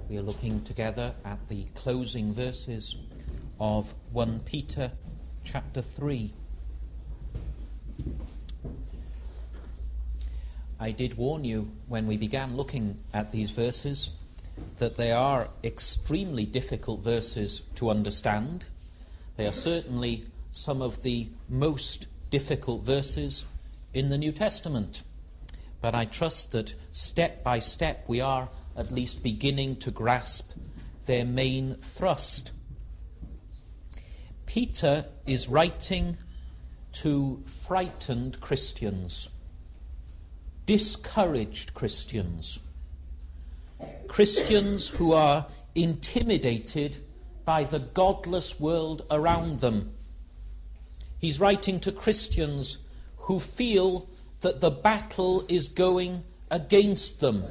We are looking together at the closing verses of 1 Peter chapter 3. I did warn you when we began looking at these verses that they are extremely difficult verses to understand. They are certainly some of the most difficult verses in the New Testament. But I trust that step by step we are at least beginning to grasp their main thrust. Peter is writing to frightened Christians, discouraged Christians, Christians who are intimidated by the godless world around them. He's writing to Christians who feel that the battle is going against them.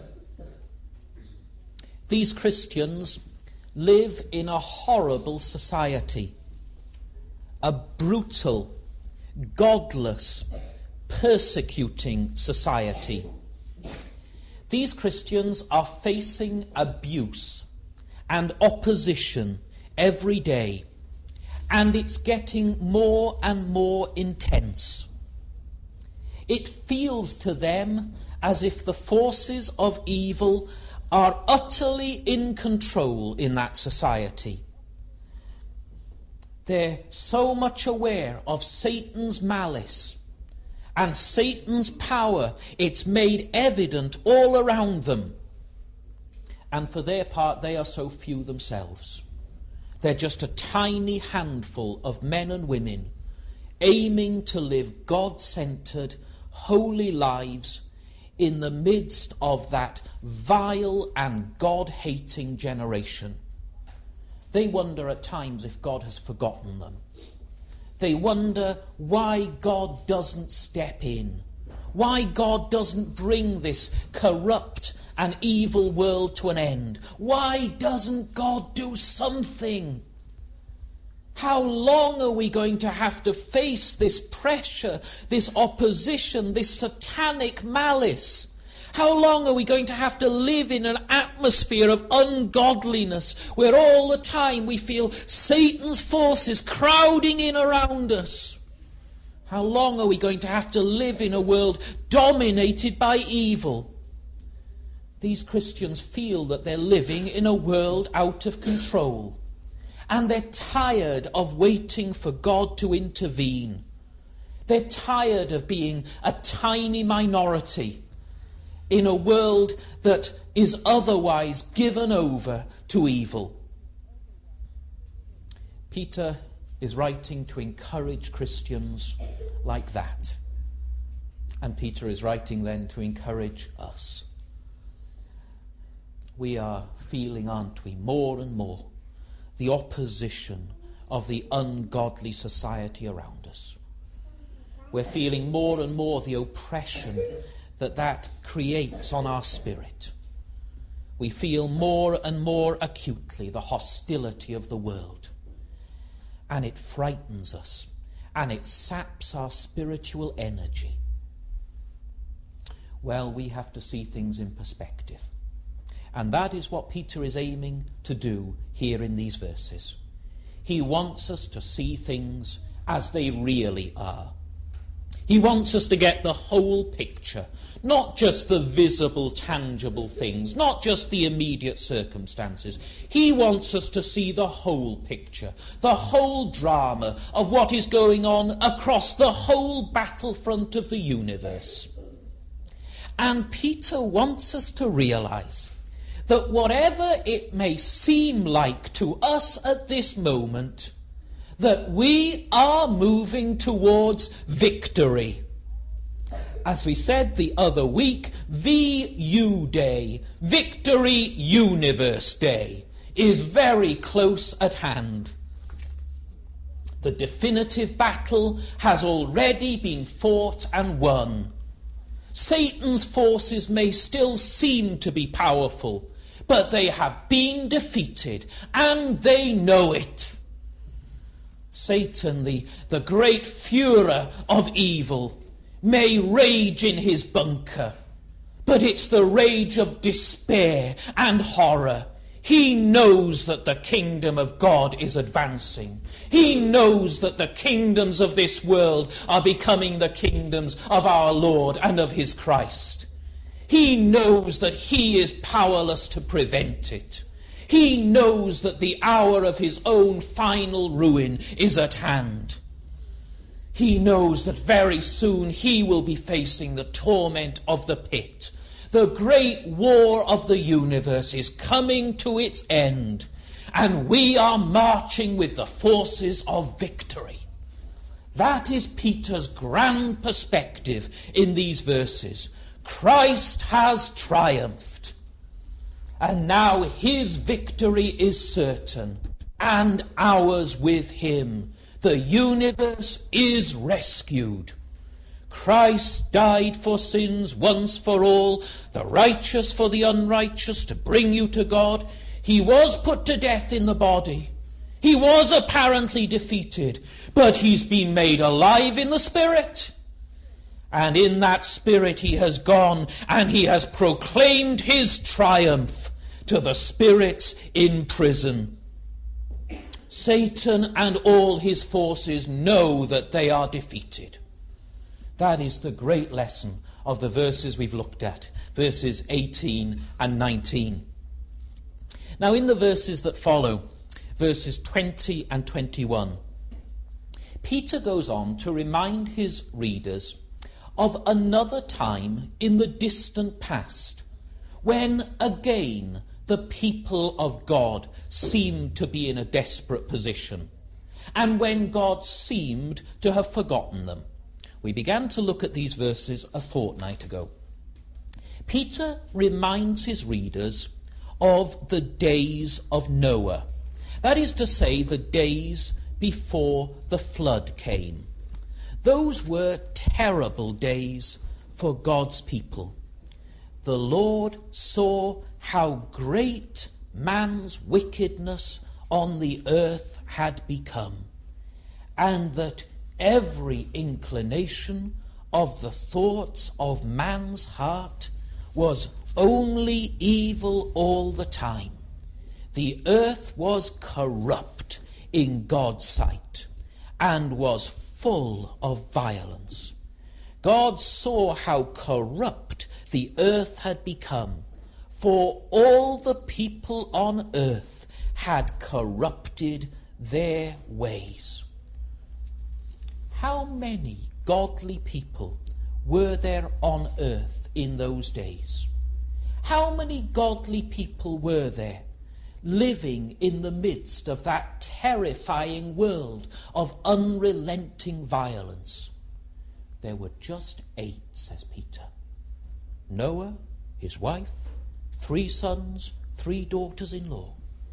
These Christians live in a horrible society, a brutal, godless, persecuting society. These Christians are facing abuse and opposition every day, and it's getting more and more intense. It feels to them as if the forces of evil are utterly in control in that society. They're so much aware of Satan's malice and Satan's power, it's made evident all around them. And for their part, they are so few themselves. They're just a tiny handful of men and women aiming to live God-centered, holy lives in the midst of that vile and God-hating generation. They wonder at times if God has forgotten them. They wonder why God doesn't step in, why God doesn't bring this corrupt and evil world to an end. Why doesn't God do something? How long are we going to have to face this pressure, this opposition, this satanic malice? How long are we going to have to live in an atmosphere of ungodliness where all the time we feel Satan's forces crowding in around us? How long are we going to have to live in a world dominated by evil? These Christians feel that they're living in a world out of control. And they're tired of waiting for God to intervene. They're tired of being a tiny minority in a world that is otherwise given over to evil. Peter is writing to encourage Christians like that. And Peter is writing then to encourage us. We are feeling, aren't we, more and more the opposition of the ungodly society around us. We're feeling more and more the oppression that creates on our spirit. We feel more and more acutely the hostility of the world. And it frightens us, and it saps our spiritual energy. Well, we have to see things in perspective. And that is what Peter is aiming to do here in these verses. He wants us to see things as they really are. He wants us to get the whole picture, not just the visible, tangible things, not just the immediate circumstances. He wants us to see the whole picture, the whole drama of what is going on across the whole battlefront of the universe. And Peter wants us to realize that whatever it may seem like to us at this moment, that we are moving towards victory. As we said the other week, VU Day, Victory Universe Day, is very close at hand. The definitive battle has already been fought and won. Satan's forces may still seem to be powerful, but they have been defeated, and they know it. Satan, the great Führer of evil, may rage in his bunker, but it's the rage of despair and horror. He knows that the kingdom of God is advancing. He knows that the kingdoms of this world are becoming the kingdoms of our Lord and of his Christ. He knows that he is powerless to prevent it. He knows that the hour of his own final ruin is at hand. He knows that very soon he will be facing the torment of the pit. The great war of the universe is coming to its end, and we are marching with the forces of victory. That is Peter's grand perspective in these verses. Christ has triumphed, and now his victory is certain, and ours with him. The universe is rescued. Christ died for sins once for all, the righteous for the unrighteous, to bring you to God. He was put to death in the body. He was apparently defeated, but he's been made alive in the spirit. And in that spirit he has gone and he has proclaimed his triumph to the spirits in prison. Satan and all his forces know that they are defeated. That is the great lesson of the verses we've looked at, verses 18 and 19. Now in the verses that follow, verses 20 and 21, Peter goes on to remind his readers of another time in the distant past when again the people of God seemed to be in a desperate position, and when God seemed to have forgotten them. We began to look at these verses a fortnight ago. Peter reminds his readers of the days of Noah. That is to say, the days before the flood came. Those were terrible days for God's people. The Lord saw how great man's wickedness on the earth had become, and that every inclination of the thoughts of man's heart was only evil all the time. The earth was corrupt in God's sight and was full of violence. God saw how corrupt the earth had become, for all the people on earth had corrupted their ways. How many godly people were there on earth in those days? How many godly people were there living in the midst of that terrifying world of unrelenting violence? There were just 8, says Peter. Noah, his wife, 3 sons, 3 daughters-in-law.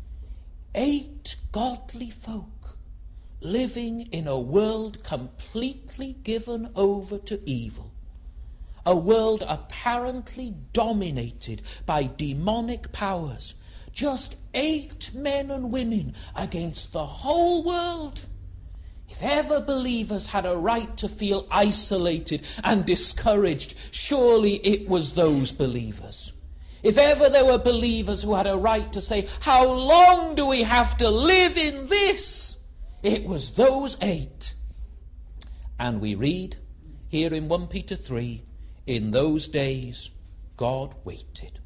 8 godly folk living in a world completely given over to evil. A world apparently dominated by demonic powers. Just 8 men and women against the whole world. If ever believers had a right to feel isolated and discouraged, surely it was those believers. If ever there were believers who had a right to say, how long do we have to live in this? It was those 8. And we read here in 1 Peter 3, in those days God waited.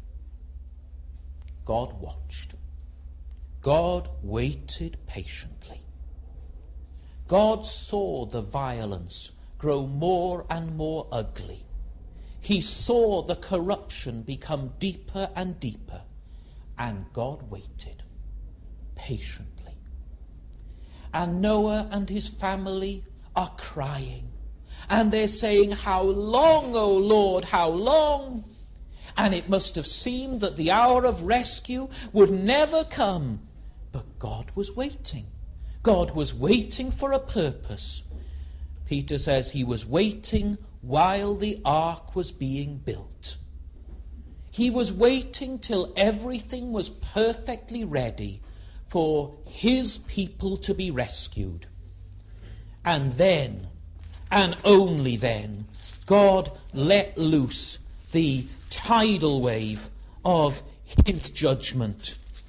God watched. God waited patiently. God saw the violence grow more and more ugly. He saw the corruption become deeper and deeper, and God waited patiently. And Noah and his family are crying, and they're saying, how long, O Lord, how long? And it must have seemed that the hour of rescue would never come, but God was waiting. God was waiting for a purpose. Peter says he was waiting while the ark was being built. He was waiting till everything was perfectly ready for his people to be rescued. And then, and only then, God let loose the tidal wave of his judgment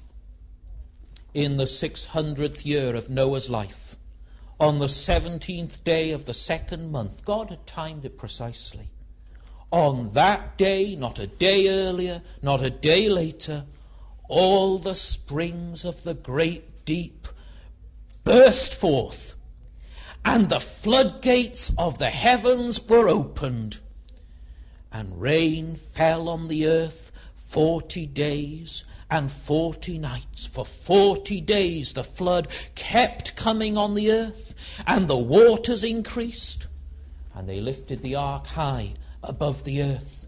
in the 600th year of Noah's life, on the 17th day of the second month. God had timed it precisely. On that day, not a day earlier, not a day later, all the springs of the great deep burst forth, and the floodgates of the heavens were opened, and rain fell on the earth 40 days and 40 nights. For 40 days the flood kept coming on the earth, and the waters increased, and they lifted the ark high above the earth.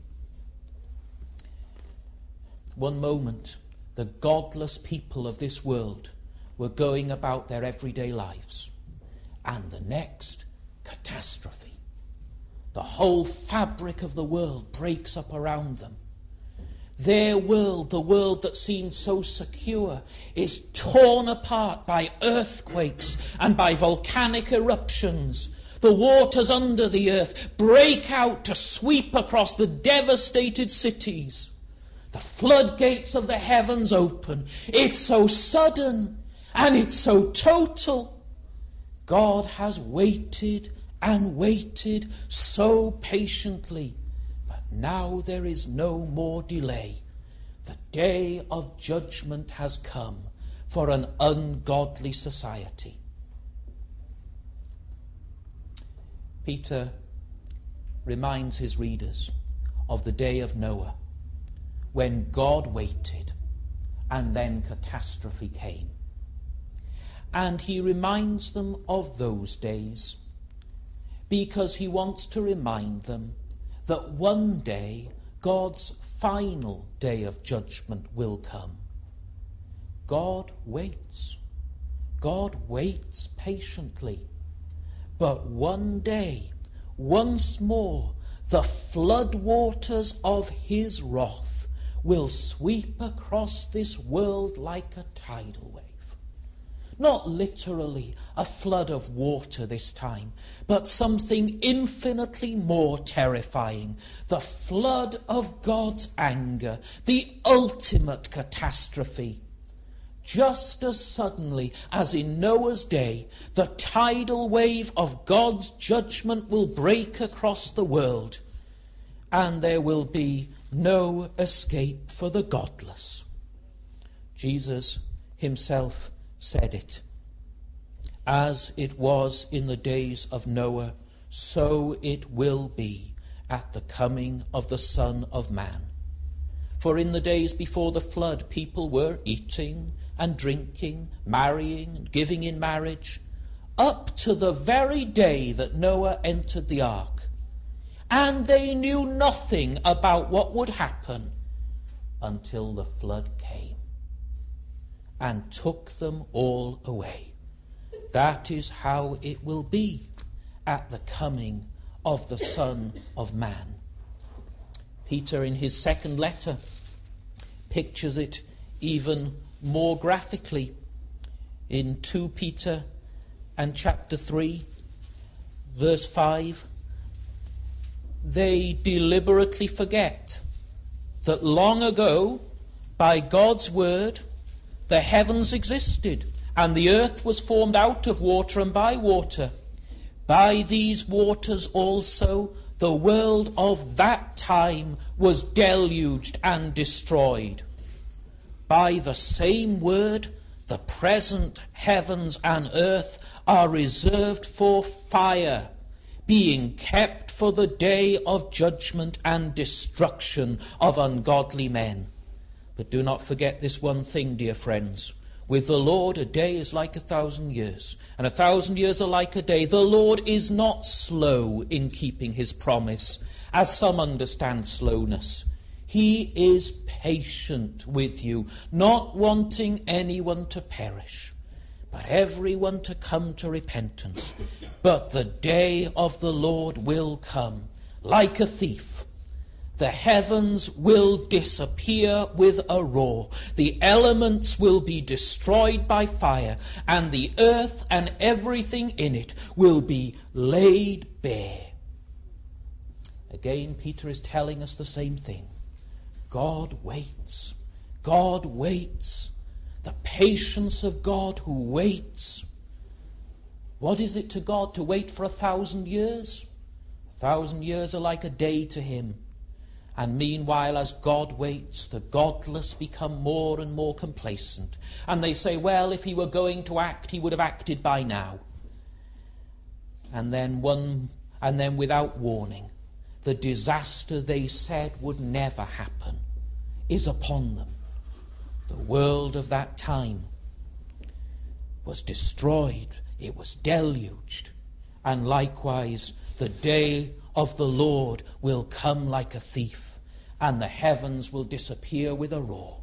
One moment, the godless people of this world were going about their everyday lives, and the next, catastrophe. The whole fabric of the world breaks up around them. Their world, the world that seemed so secure, is torn apart by earthquakes and by volcanic eruptions. The waters under the earth break out to sweep across the devastated cities. The floodgates of the heavens open. It's so sudden and it's so total. God has waited and waited so patiently, but now there is no more delay. The day of judgment has come for an ungodly society. Peter reminds his readers of the day of Noah, when God waited and then catastrophe came. And he reminds them of those days because he wants to remind them that one day God's final day of judgment will come. God waits. God waits patiently. But one day, once more, the flood waters of his wrath will sweep across this world like a tidal wave. Not literally a flood of water this time, but something infinitely more terrifying. The flood of God's anger, the ultimate catastrophe. Just as suddenly as in Noah's day, the tidal wave of God's judgment will break across the world, and there will be no escape for the godless. Jesus himself said it. As it was in the days of Noah, so it will be at the coming of the Son of Man. For in the days before the flood, people were eating and drinking, marrying and giving in marriage, up to the very day that Noah entered the ark. And they knew nothing about what would happen until the flood came and took them all away. That is how it will be at the coming of the Son of Man. Peter, in his second letter, pictures it even more graphically in 2 Peter and chapter 3, verse 5. They deliberately forget that long ago, by God's word, the heavens existed, and the earth was formed out of water and by water. By these waters also the world of that time was deluged and destroyed. By the same word, the present heavens and earth are reserved for fire, being kept for the day of judgment and destruction of ungodly men. But do not forget this one thing, dear friends. With the Lord, a day is like 1,000 years, and 1,000 years are like a day. The Lord is not slow in keeping his promise, as some understand slowness. He is patient with you, not wanting anyone to perish, but everyone to come to repentance. But the day of the Lord will come like a thief. The heavens will disappear with a roar. The elements will be destroyed by fire, and the earth and everything in it will be laid bare. Again, Peter is telling us the same thing. God waits. God waits. The patience of God who waits. What is it to God to wait for 1,000 years? 1,000 years are like a day to him. And meanwhile, as God waits, the godless become more and more complacent. And they say, well, if he were going to act, he would have acted by now. And then without warning, the disaster they said would never happen is upon them. The world of that time was destroyed. It was deluged. And likewise, the day of the Lord will come like a thief, and the heavens will disappear with a roar.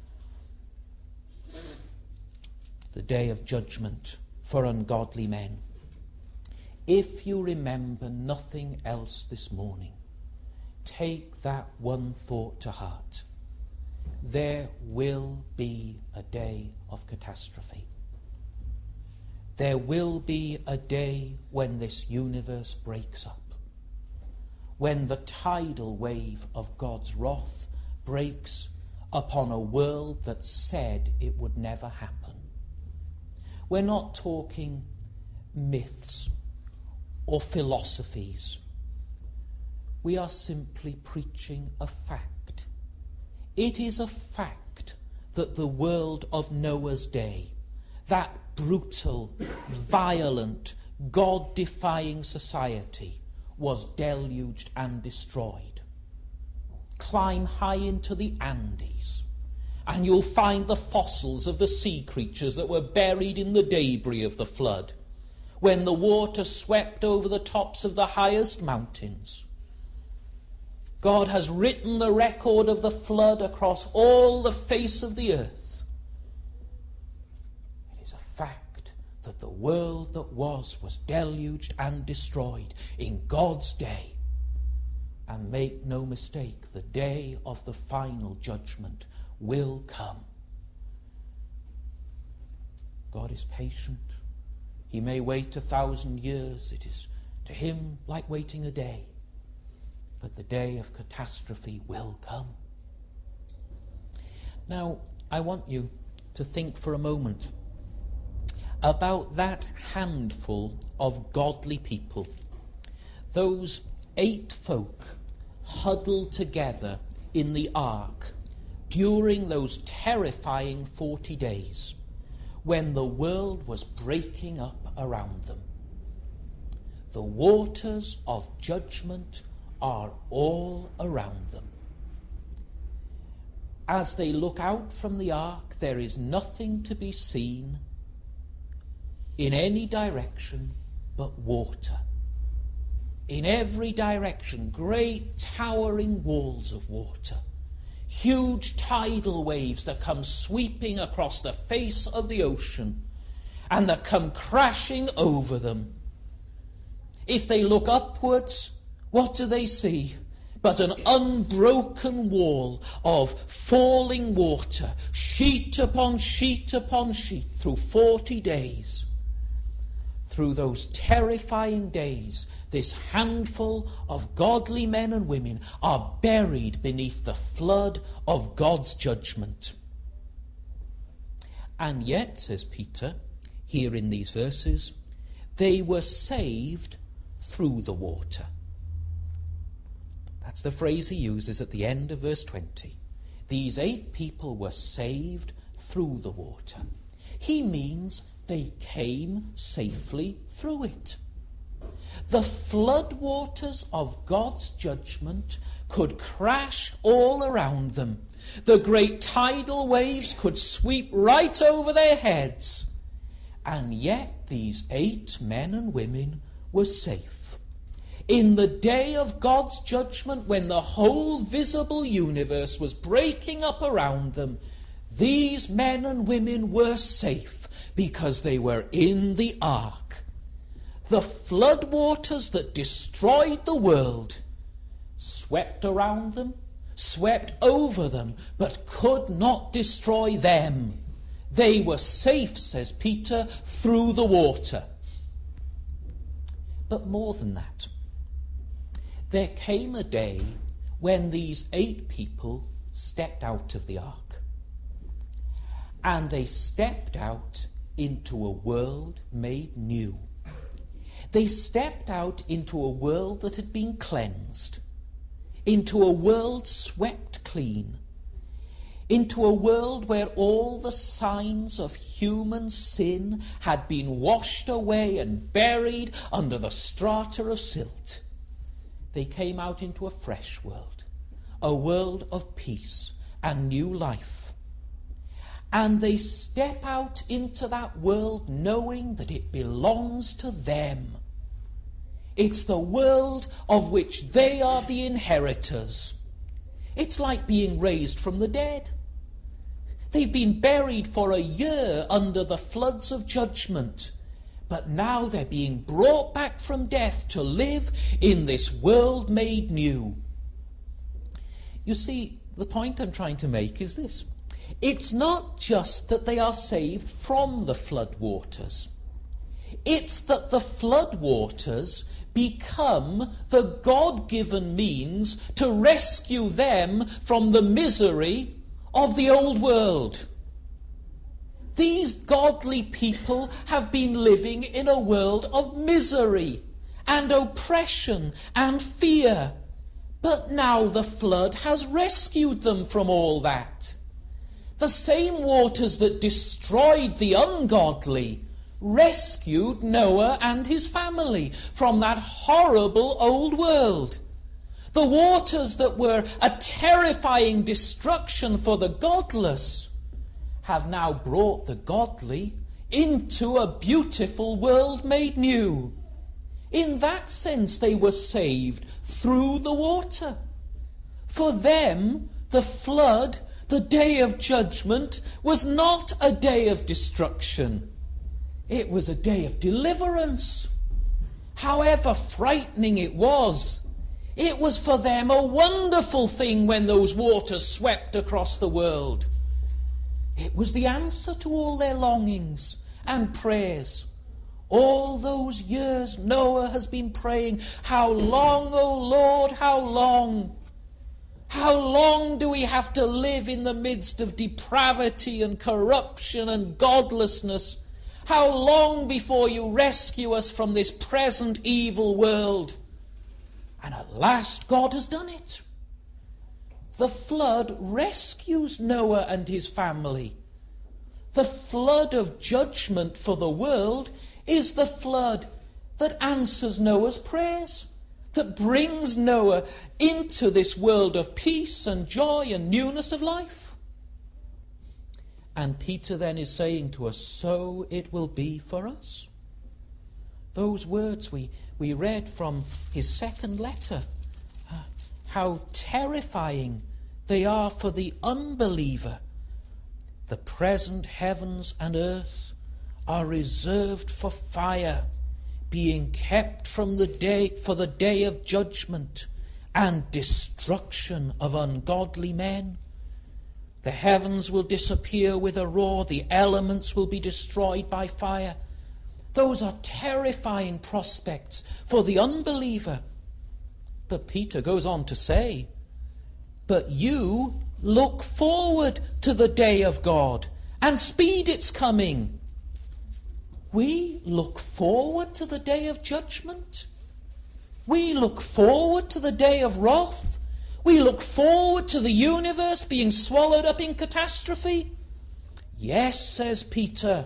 The day of judgment for ungodly men. If you remember nothing else this morning, take that one thought to heart. There will be a day of catastrophe. There will be a day when this universe breaks up. When the tidal wave of God's wrath breaks upon a world that said it would never happen. We're not talking myths or philosophies. We are simply preaching a fact. It is a fact that the world of Noah's day, that brutal, violent, God-defying society, was deluged and destroyed. Climb high into the Andes, and you'll find the fossils of the sea creatures that were buried in the debris of the flood, when the water swept over the tops of the highest mountains. God has written the record of the flood across all the face of the earth. It is a fact that the world that was deluged and destroyed in God's day. And make no mistake, the day of the final judgment will come. God is patient. He may wait 1,000 years. It is to him like waiting a day. But the day of catastrophe will come. Now, I want you to think for a moment about that handful of godly people, those 8 folk huddled together in the ark during those terrifying 40 days when the world was breaking up around them. The waters of judgment are all around them. As they look out from the ark, there is nothing to be seen in any direction but water. In every direction, great towering walls of water. Huge tidal waves that come sweeping across the face of the ocean and that come crashing over them. If they look upwards, what do they see but an unbroken wall of falling water, sheet upon sheet upon sheet, through 40 days. Through those terrifying days, this handful of godly men and women are buried beneath the flood of God's judgment. And yet, says Peter, here in these verses, they were saved through the water. That's the phrase he uses at the end of verse 20. These 8 people were saved through the water. He means they came safely through it. The flood waters of God's judgment could crash all around them. The great tidal waves could sweep right over their heads. And yet these 8 men and women were safe. In the day of God's judgment, when the whole visible universe was breaking up around them, these men and women were safe because they were in the ark. The flood waters that destroyed the world swept around them, swept over them, but could not destroy them. They were safe, says Peter, through the water. But more than that, there came a day when these 8 people stepped out of the ark. and they stepped out into a world made new. They stepped out into a world that had been cleansed, into a world swept clean, into a world where all the signs of human sin had been washed away and buried under the strata of silt. They came out into a fresh world, a world of peace and new life. And they step out into that world knowing that it belongs to them. It's the world of which they are the inheritors. It's like being raised from the dead. They've been buried for a year under the floods of judgment, but now they're being brought back from death to live in this world made new. You see, the point I'm trying to make is this. It's not just that they are saved from the flood waters. It's that the flood waters become the God-given means to rescue them from the misery of the old world. These godly people have been living in a world of misery and oppression and fear. But now the flood has rescued them from all that. The same waters that destroyed the ungodly rescued Noah and his family from that horrible old world. The waters that were a terrifying destruction for the godless have now brought the godly into a beautiful world made new. In that sense, they were saved through the water. For them, the flood, the day of judgment, was not a day of destruction. It was a day of deliverance. However frightening it was for them a wonderful thing when those waters swept across the world. It was the answer to all their longings and prayers. All those years Noah has been praying, how long, O Lord, how long? How long do we have to live in the midst of depravity and corruption and godlessness? How long before you rescue us from this present evil world? And at last God has done it. The flood rescues Noah and his family. The flood of judgment for the world is the flood that answers Noah's prayers, that brings Noah into this world of peace and joy and newness of life. And Peter then is saying to us, so it will be for us. Those words we read from his second letter, how terrifying they are for the unbeliever. The present heavens and earth are reserved for fire, being kept for the day of judgment and destruction of ungodly men. The heavens will disappear with a roar, the elements will be destroyed by fire. Those are terrifying prospects for the unbeliever. But Peter goes on to say, but you look forward to the day of God and speed its coming. We look forward to the day of judgment. We look forward to the day of wrath. We look forward to the universe being swallowed up in catastrophe. Yes, says Peter,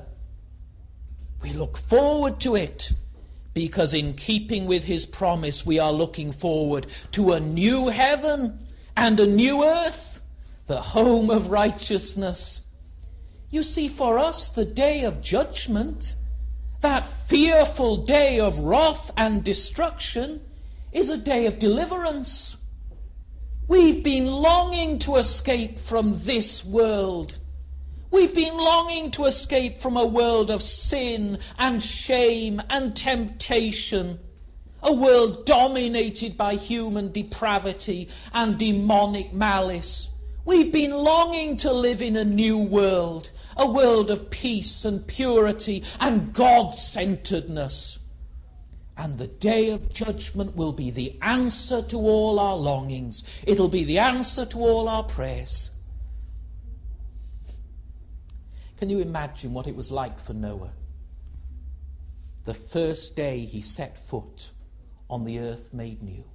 we look forward to it, because in keeping with his promise, we are looking forward to a new heaven and a new earth, the home of righteousness. You see, for us, the day of judgment, that fearful day of wrath and destruction, is a day of deliverance. We've been longing to escape from this world. We've been longing to escape from a world of sin and shame and temptation, a world dominated by human depravity and demonic malice. We've been longing to live in a new world, a world of peace and purity and God-centeredness. And the day of judgment will be the answer to all our longings. It'll be the answer to all our prayers. Can you imagine what it was like for Noah? The first day he set foot on the earth made new.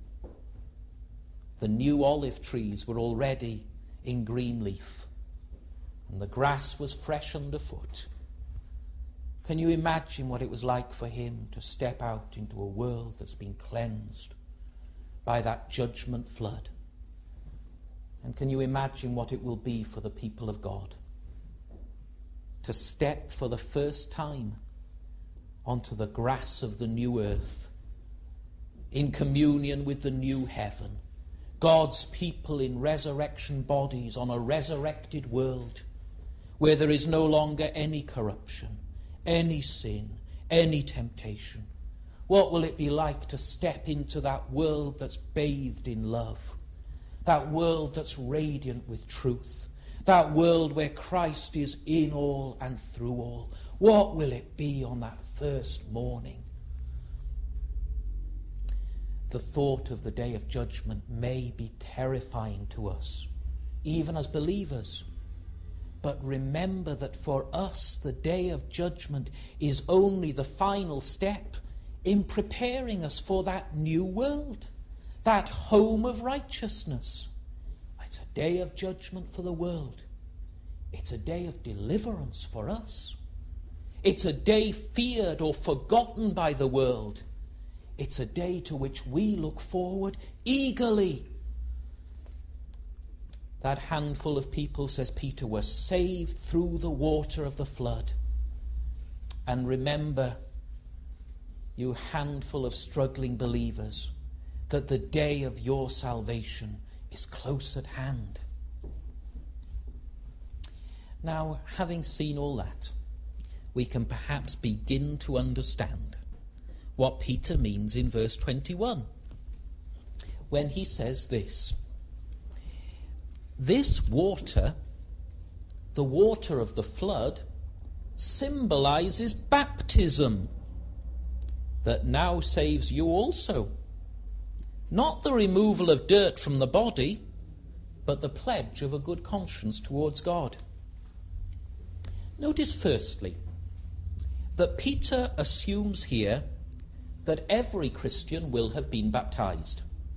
The new olive trees were already in green leaf, and the grass was fresh underfoot. Can you imagine what it was like for him to step out into a world that's been cleansed by that judgment flood? And can you imagine what it will be for the people of God to step for the first time onto the grass of the new earth, in communion with the new heaven, God's people in resurrection bodies on a resurrected world where there is no longer any corruption, any sin, any temptation? What will it be like to step into that world that's bathed in love, that world that's radiant with truth, that world where Christ is in all and through all? What will it be on that first morning? The thought of the day of judgment may be terrifying to us, even as believers. But remember that for us, the day of judgment is only the final step in preparing us for that new world, that home of righteousness. It's a day of judgment for the world. It's a day of deliverance for us. It's a day feared or forgotten by the world. It's a day to which we look forward eagerly. That handful of people, says Peter, were saved through the water of the flood. And remember, you handful of struggling believers, that the day of your salvation is close at hand. Now, having seen all that, we can perhaps begin to understand what Peter means in verse 21 when he says this: this water, the water of the flood, symbolizes baptism that now saves you also. Not the removal of dirt from the body, but the pledge of a good conscience towards God. Notice firstly that Peter assumes here that every Christian will have been baptized.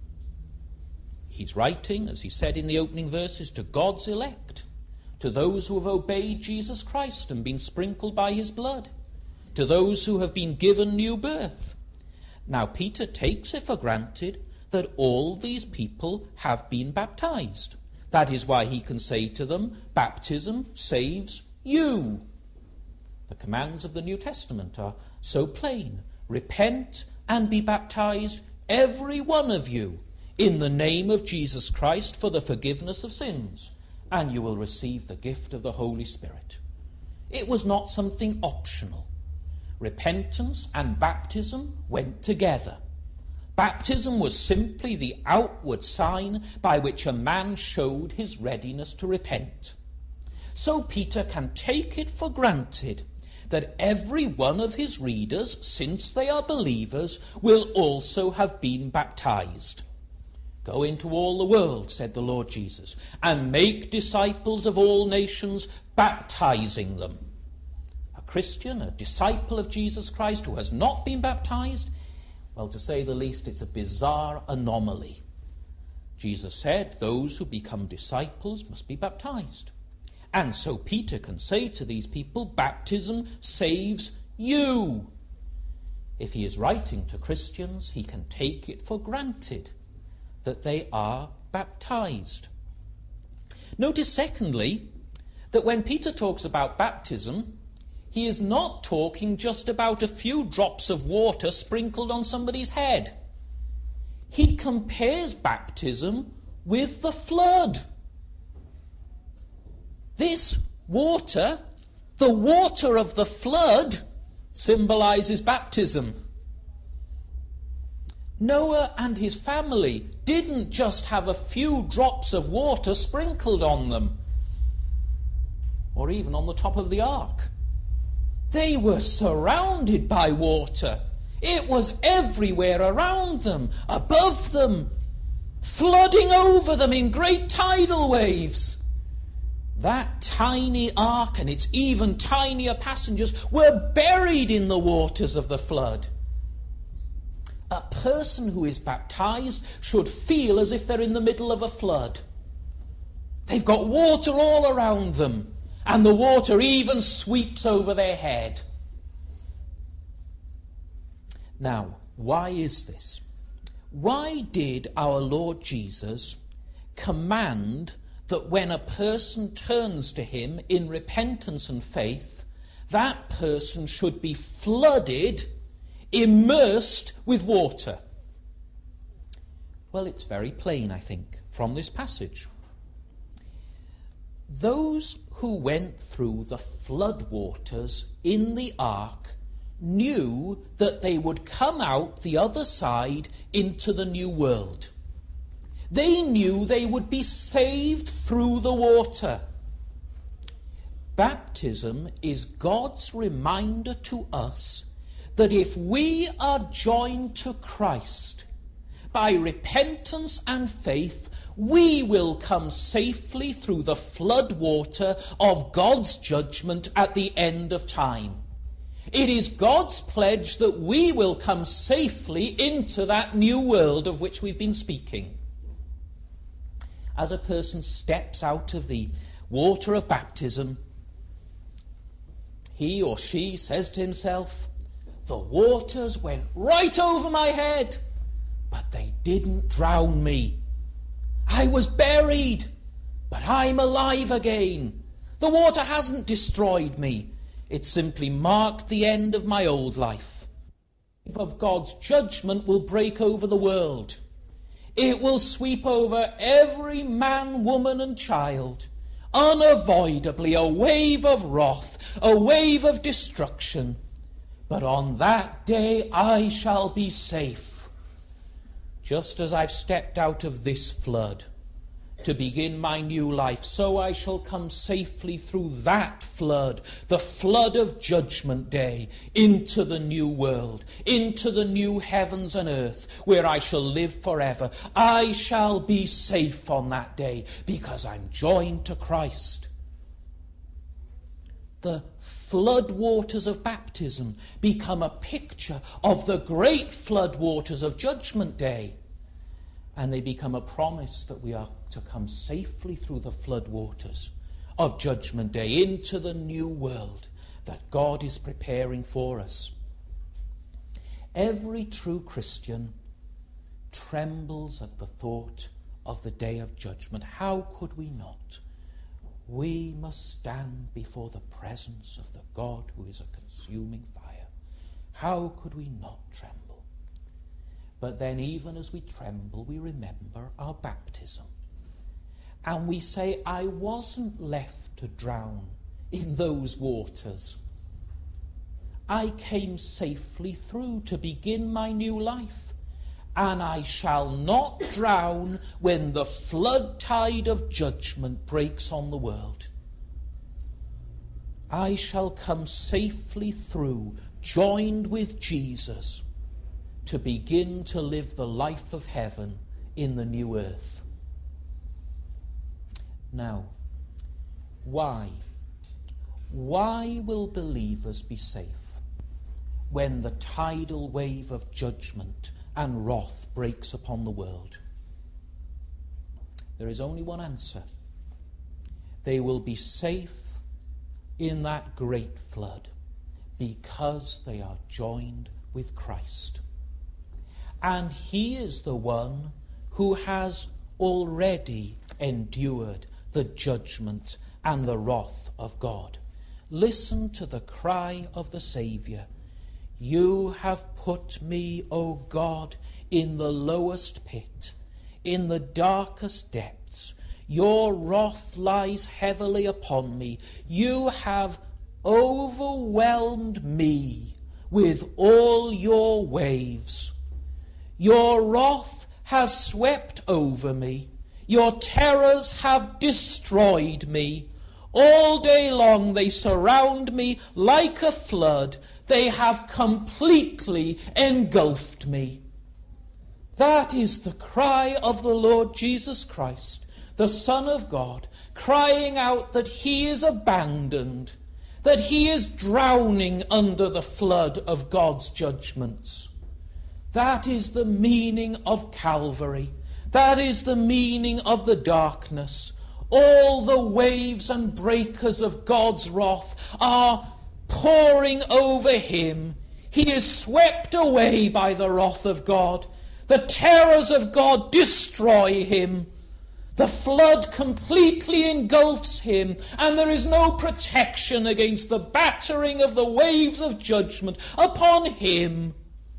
He's writing, as he said in the opening verses, to God's elect, to those who have obeyed Jesus Christ and been sprinkled by his blood, to those who have been given new birth. Now, Peter takes it for granted that all these people have been baptized. That is why he can say to them, baptism saves you. The commands of the New Testament are so plain. Repent and be baptized, every one of you, in the name of Jesus Christ for the forgiveness of sins, and you will receive the gift of the Holy Spirit. It was not something optional. Repentance and baptism went together. Baptism was simply the outward sign by which a man showed his readiness to repent. So Peter can take it for granted that every one of his readers, since they are believers, will also have been baptized. Go into all the world, said the Lord Jesus, and make disciples of all nations, baptizing them. A Christian, a disciple of Jesus Christ who has not been baptized, well, to say the least, it's a bizarre anomaly. Jesus said those who become disciples must be baptized. And so Peter can say to these people, baptism saves you. If he is writing to Christians, he can take it for granted that they are baptized. Notice, secondly, that when Peter talks about baptism, he is not talking just about a few drops of water sprinkled on somebody's head. He compares baptism with the flood. This water, the water of the flood, symbolizes baptism. Noah and his family didn't just have a few drops of water sprinkled on them, or even on the top of the ark. They were surrounded by water. It was everywhere around them, above them, flooding over them in great tidal waves. That tiny ark and its even tinier passengers were buried in the waters of the flood. A person who is baptized should feel as if they're in the middle of a flood. They've got water all around them, and the water even sweeps over their head. Now, why is this? Why did our Lord Jesus command that when a person turns to him in repentance and faith, that person should be flooded, immersed with water? Well, it's very plain, I think, from this passage. Those who went through the flood waters in the ark knew that they would come out the other side into the new world. They knew they would be saved through the water. Baptism is God's reminder to us that if we are joined to Christ by repentance and faith, we will come safely through the flood water of God's judgment at the end of time. It is God's pledge that we will come safely into that new world of which we've been speaking. As a person steps out of the water of baptism, he or she says to himself, "The waters went right over my head, but they didn't drown me. I was buried, but I'm alive again. The water hasn't destroyed me. It simply marked the end of my old life." Of God's judgment will break over the world. It will sweep over every man, woman and child. Unavoidably a wave of wrath, a wave of destruction. But on that day I shall be safe. Just as I've stepped out of this flood to begin my new life, so I shall come safely through that flood, the flood of judgment day, into the new world, into the new heavens and earth, where I shall live forever. I shall be safe on that day, because I'm joined to Christ. The flood waters of baptism become a picture of the great flood waters of judgment day. And they become a promise that we are to come safely through the flood waters of judgment day into the new world that God is preparing for us. Every true Christian trembles at the thought of the day of judgment. How could we not? We must stand before the presence of the God who is a consuming fire. How could we not tremble? But then even as we tremble, we remember our baptism. And we say, I wasn't left to drown in those waters. I came safely through to begin my new life. And I shall not drown when the flood tide of judgment breaks on the world. I shall come safely through, joined with Jesus, to begin to live the life of heaven in the new earth. Now, why? Why will believers be safe when the tidal wave of judgment and wrath breaks upon the world? There is only one answer. They will be safe in that great flood because they are joined with Christ. And he is the one who has already endured the judgment and the wrath of God. Listen to the cry of the Saviour. You have put me, O God, in the lowest pit, in the darkest depths. Your wrath lies heavily upon me. You have overwhelmed me with all your waves. Your wrath has swept over me. Your terrors have destroyed me. All day long they surround me like a flood. They have completely engulfed me. That is the cry of the Lord Jesus Christ, the Son of God, crying out that he is abandoned, that he is drowning under the flood of God's judgments. That is the meaning of Calvary. That is the meaning of the darkness. All the waves and breakers of God's wrath are pouring over him. He is swept away by the wrath of God. The terrors of God destroy him. The flood completely engulfs him, and there is no protection against the battering of the waves of judgment upon him.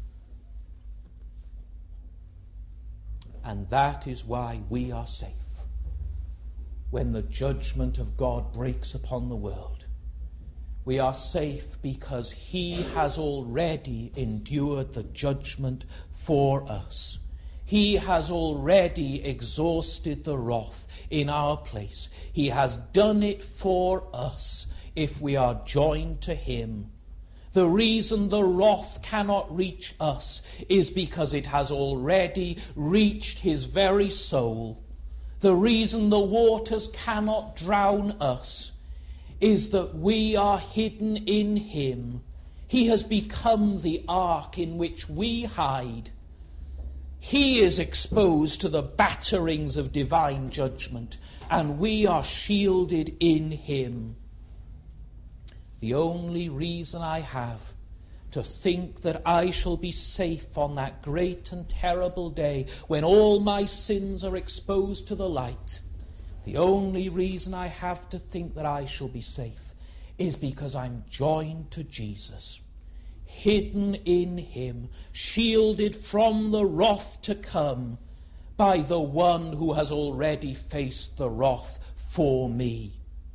And that is why we are safe when the judgment of God breaks upon the world. We are safe because he has already endured the judgment for us. He has already exhausted the wrath in our place. He has done it for us if we are joined to him. The reason the wrath cannot reach us is because it has already reached his very soul. The reason the waters cannot drown us is that we are hidden in him. He has become the ark in which we hide. He is exposed to the batterings of divine judgment, and we are shielded in him. The only reason I have to think that I shall be safe on that great and terrible day when all my sins are exposed to the light, the only reason I have to think that I shall be safe is because I'm joined to Jesus, hidden in him, shielded from the wrath to come by the one who has already faced the wrath for me.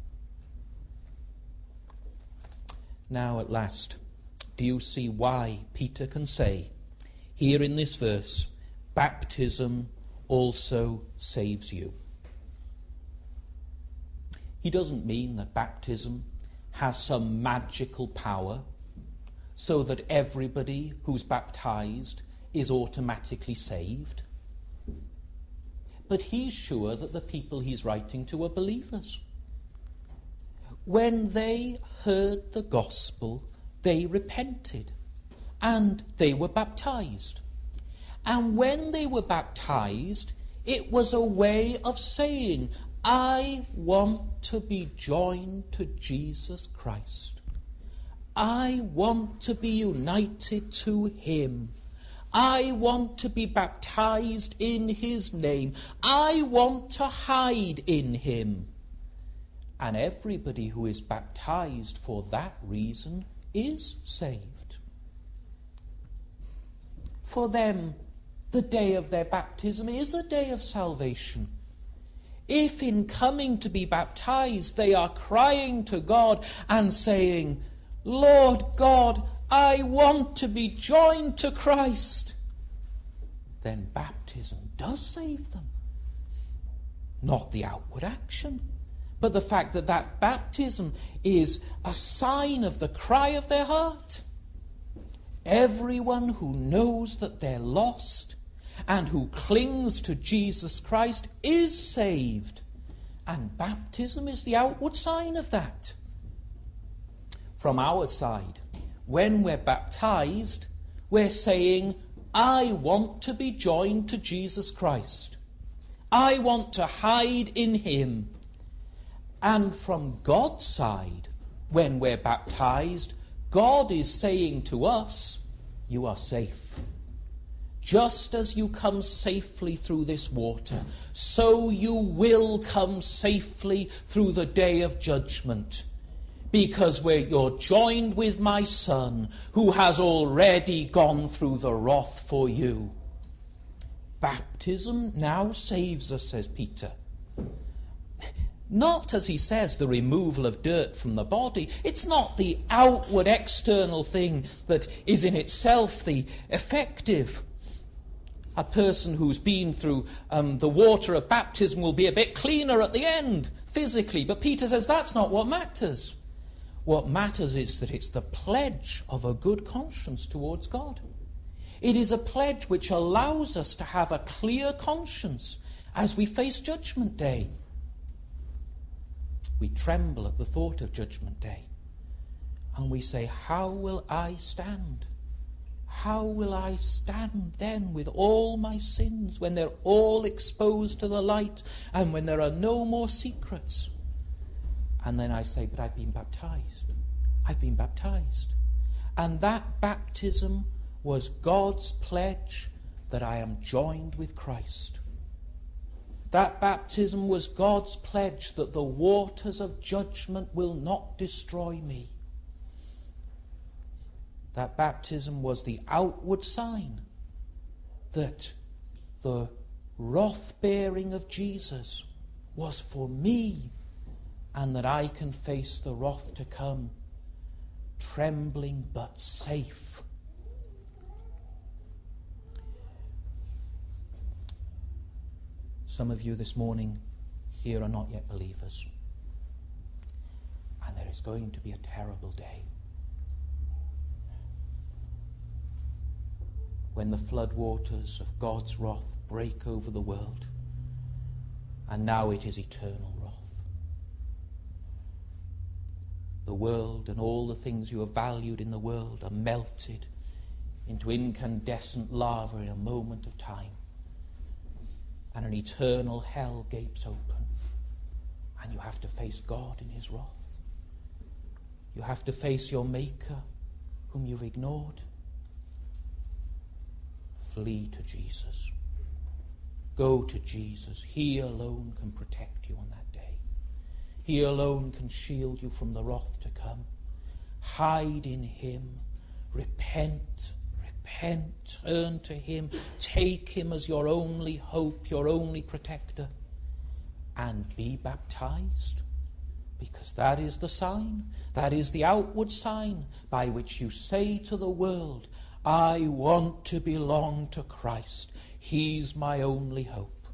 Now at last, do you see why Peter can say here in this verse, baptism also saves you? He doesn't mean that baptism has some magical power so that everybody who's baptized is automatically saved. But he's sure that the people he's writing to are believers. When they heard the gospel, they repented and they were baptized. And when they were baptized, it was a way of saying, I want to be joined to Jesus Christ. I want to be united to him. I want to be baptized in his name. I want to hide in him. And everybody who is baptized for that reason is saved. For them, the day of their baptism is a day of salvation. If in coming to be baptized they are crying to God and saying, Lord God, I want to be joined to Christ, then baptism does save them. Not the outward action, but the fact that that baptism is a sign of the cry of their heart. Everyone who knows that they're lost and who clings to Jesus Christ is saved. And baptism is the outward sign of that. From our side, when we're baptized, we're saying, I want to be joined to Jesus Christ. I want to hide in him. And from God's side, when we're baptized, God is saying to us, you are safe. Just as you come safely through this water, so you will come safely through the day of judgment. Because you're joined with my Son, who has already gone through the wrath for you. Baptism now saves us, says Peter. Not, as he says, the removal of dirt from the body. It's not the outward external thing that is in itself the effective. A person who's been through the water of baptism will be a bit cleaner at the end, physically. But Peter says that's not what matters. What matters is that it's the pledge of a good conscience towards God. It is a pledge which allows us to have a clear conscience as we face Judgment Day. We tremble at the thought of Judgment Day. And we say, how will I stand? How will I stand then with all my sins when they're all exposed to the light and when there are no more secrets? And then I say, but I've been baptized. I've been baptized. And that baptism was God's pledge that I am joined with Christ. That baptism was God's pledge that the waters of judgment will not destroy me. That baptism was the outward sign that the wrath-bearing of Jesus was for me, and that I can face the wrath to come, trembling but safe. Some of you this morning here are not yet believers, and there is going to be a terrible day when the floodwaters of God's wrath break over the world, and now it is eternal wrath. The world and all the things you have valued in the world are melted into incandescent lava in a moment of time, and an eternal hell gapes open, and you have to face God in his wrath. You have to face your Maker, whom you've ignored. Flee to Jesus. Go to Jesus. He alone can protect you on that day. He alone can shield you from the wrath to come. Hide in him. Repent. Turn to him. Take him as your only hope, your only protector. And be baptized. Because that is the sign. That is the outward sign by which you say to the world, I want to belong to Christ. He's my only hope.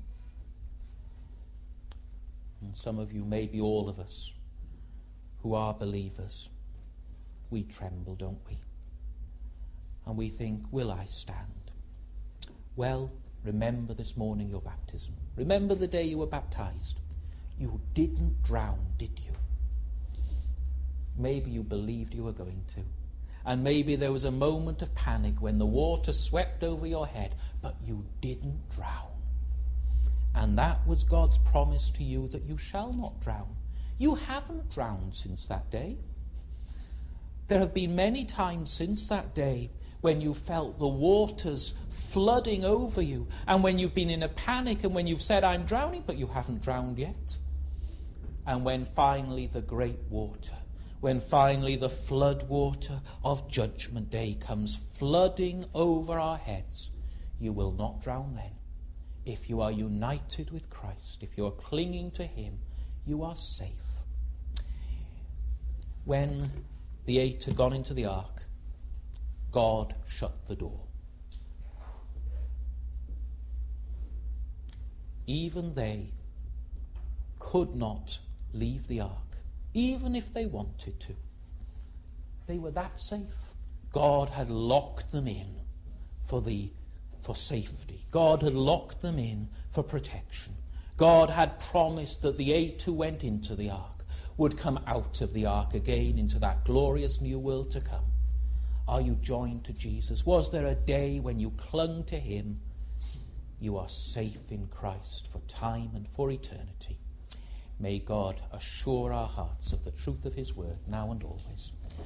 And some of you, maybe all of us, who are believers, we tremble, don't we? And we think, will I stand? Well, remember this morning your baptism. Remember the day you were baptized. You didn't drown, did you? Maybe you believed you were going to. And maybe there was a moment of panic when the water swept over your head, but you didn't drown. And that was God's promise to you, that you shall not drown. You haven't drowned since that day. There have been many times since that day when you felt the waters flooding over you, and when you've been in a panic, and when you've said, I'm drowning, but you haven't drowned yet. And when finally the great water, when finally the flood water of Judgment Day comes flooding over our heads, you will not drown then. If you are united with Christ, if you are clinging to him, you are safe. When the 8 had gone into the ark, God shut the door. Even they could not leave the ark, even if they wanted to. They were that safe. God had locked them in for safety. God had locked them in for protection. God had promised that the 8 who went into the ark would come out of the ark again into that glorious new world to come. Are you joined to Jesus? Was there a day when you clung to him? You are safe in Christ for time and for eternity. May God assure our hearts of the truth of his word now and always.